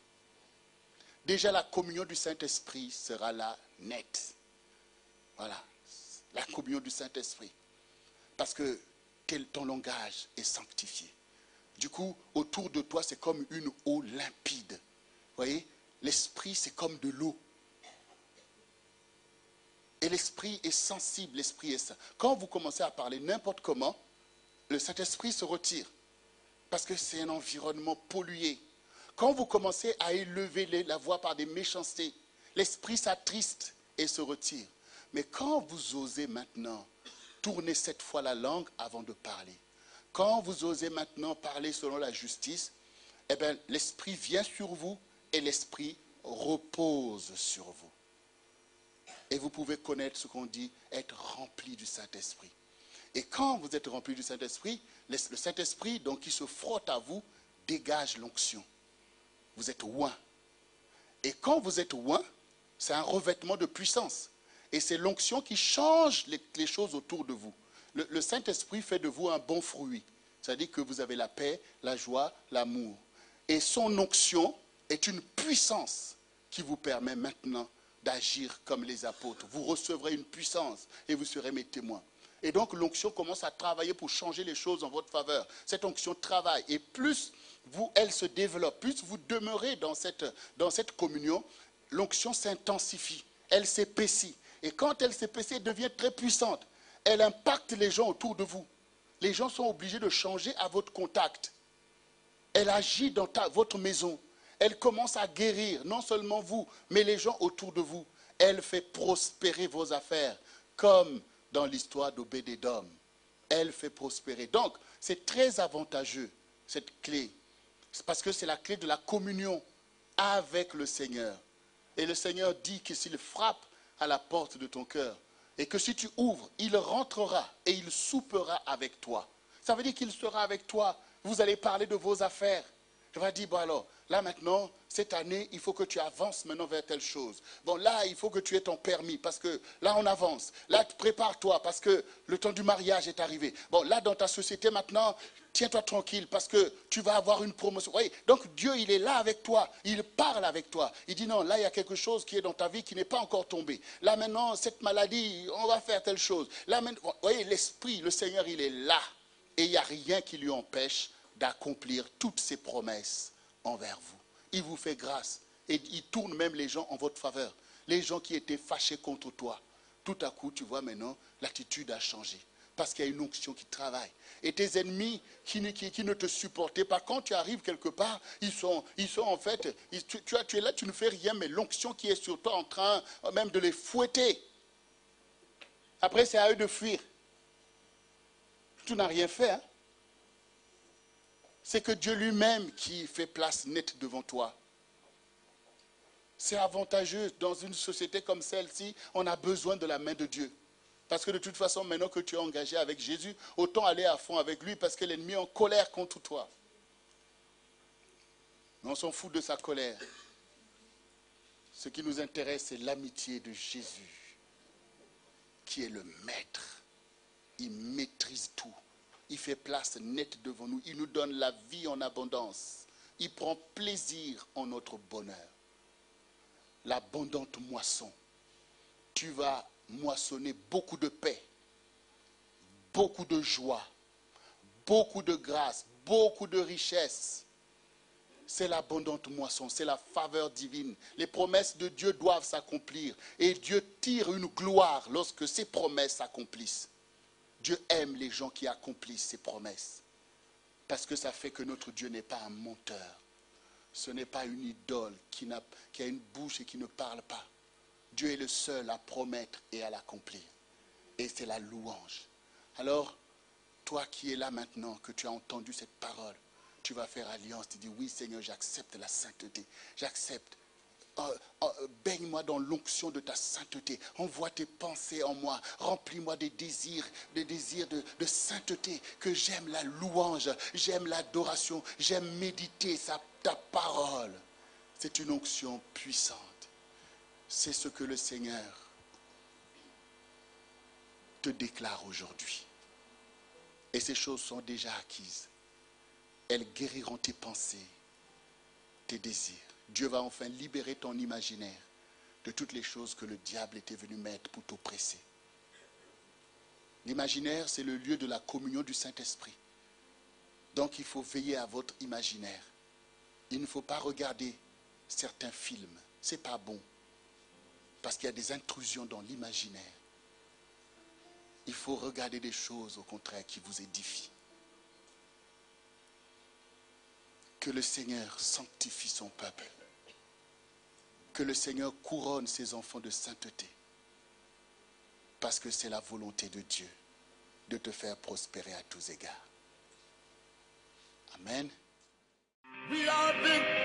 déjà la communion du Saint-Esprit sera là, nette. Voilà, la communion du Saint-Esprit. Parce que ton langage est sanctifié. Du coup, autour de toi, c'est comme une eau limpide. Vous voyez, l'esprit, c'est comme de l'eau. Et l'esprit est sensible, l'esprit est saint. Quand vous commencez à parler n'importe comment, le Saint-Esprit se retire. Parce que c'est un environnement pollué. Quand vous commencez à élever la voix par des méchancetés, l'esprit s'attriste et se retire. Mais quand vous osez maintenant tourner 7 fois la langue avant de parler, quand vous osez maintenant parler selon la justice, eh bien, l'esprit vient sur vous et l'esprit repose sur vous. Et vous pouvez connaître ce qu'on dit, être rempli du Saint-Esprit. Et quand vous êtes rempli du Saint-Esprit, le Saint-Esprit, donc, qui se frotte à vous, dégage l'onction. Vous êtes oint. Et quand vous êtes oint, c'est un revêtement de puissance. Et c'est l'onction qui change les choses autour de vous. Le Saint-Esprit fait de vous un bon fruit. C'est-à-dire que vous avez la paix, la joie, l'amour. Et son onction est une puissance qui vous permet maintenant d'agir comme les apôtres. Vous recevrez une puissance et vous serez mes témoins. Et donc l'onction commence à travailler pour changer les choses en votre faveur. Cette onction travaille. Et plus elle se développe, plus vous demeurez dans cette communion, l'onction s'intensifie, elle s'épaissit. Et quand elle s'épaissit, elle devient très puissante. Elle impacte les gens autour de vous. Les gens sont obligés de changer à votre contact. Elle agit dans votre maison. Elle commence à guérir, non seulement vous, mais les gens autour de vous. Elle fait prospérer vos affaires, comme dans l'histoire d'Obédédom. Elle fait prospérer. Donc, c'est très avantageux, cette clé. C'est parce que c'est la clé de la communion avec le Seigneur. Et le Seigneur dit que s'il frappe à la porte de ton cœur, et que si tu ouvres, il rentrera et il soupera avec toi. Ça veut dire qu'il sera avec toi. Vous allez parler de vos affaires. Il va dire, bon alors, là maintenant, cette année, il faut que tu avances maintenant vers telle chose. Bon là, il faut que tu aies ton permis parce que là, on avance. Là, prépare-toi parce que le temps du mariage est arrivé. Bon là, dans ta société maintenant, tiens-toi tranquille parce que tu vas avoir une promotion. Oui, donc Dieu, il est là avec toi. Il parle avec toi. Il dit non, là, il y a quelque chose qui est dans ta vie qui n'est pas encore tombé. Là maintenant, cette maladie, on va faire telle chose. Là maintenant, vous voyez, l'Esprit, le Seigneur, il est là. Et il n'y a rien qui lui empêche d'accomplir toutes ses promesses envers vous. Il vous fait grâce et il tourne même les gens en votre faveur. Les gens qui étaient fâchés contre toi, tout à coup, tu vois maintenant, l'attitude a changé. Parce qu'il y a une onction qui travaille. Et tes ennemis qui ne te supportaient pas, quand tu arrives quelque part, ils sont en fait, tu es là, tu ne fais rien, mais l'onction qui est sur toi en train même de les fouetter. Après, c'est à eux de fuir. Tu n'as rien fait, hein? C'est que Dieu lui-même qui fait place nette devant toi. C'est avantageux. Dans une société comme celle-ci, on a besoin de la main de Dieu. Parce que de toute façon, maintenant que tu es engagé avec Jésus, autant aller à fond avec lui parce que l'ennemi est en colère contre toi. Mais on s'en fout de sa colère. Ce qui nous intéresse, c'est l'amitié de Jésus, qui est le maître. Il maîtrise tout. Il fait place nette devant nous. Il nous donne la vie en abondance. Il prend plaisir en notre bonheur. L'abondante moisson. Tu vas moissonner beaucoup de paix, beaucoup de joie, beaucoup de grâce, beaucoup de richesse. C'est l'abondante moisson, c'est la faveur divine. Les promesses de Dieu doivent s'accomplir. Et Dieu tire une gloire lorsque ses promesses s'accomplissent. Dieu aime les gens qui accomplissent ses promesses. Parce que ça fait que notre Dieu n'est pas un menteur. Ce n'est pas une idole qui a une bouche et qui ne parle pas. Dieu est le seul à promettre et à l'accomplir. Et c'est la louange. Alors, toi qui es là maintenant, que tu as entendu cette parole, tu vas faire alliance. Tu dis, oui Seigneur, j'accepte la sainteté. J'accepte. Baigne-moi dans l'onction de ta sainteté. Envoie tes pensées en moi. Remplis-moi des désirs de sainteté. Que j'aime la louange, j'aime l'adoration, j'aime méditer ta parole. C'est une onction puissante. C'est ce que le Seigneur te déclare aujourd'hui. Et ces choses sont déjà acquises. Elles guériront tes pensées, tes désirs. Dieu va enfin libérer ton imaginaire de toutes les choses que le diable était venu mettre pour t'oppresser. L'imaginaire, c'est le lieu de la communion du Saint-Esprit. Donc il faut veiller à votre imaginaire. Il ne faut pas regarder certains films. Ce n'est pas bon. Parce qu'il y a des intrusions dans l'imaginaire. Il faut regarder des choses, au contraire, qui vous édifient. Que le Seigneur sanctifie son peuple. Que le Seigneur couronne ses enfants de sainteté. Parce que c'est la volonté de Dieu de te faire prospérer à tous égards. Amen. We are victorious.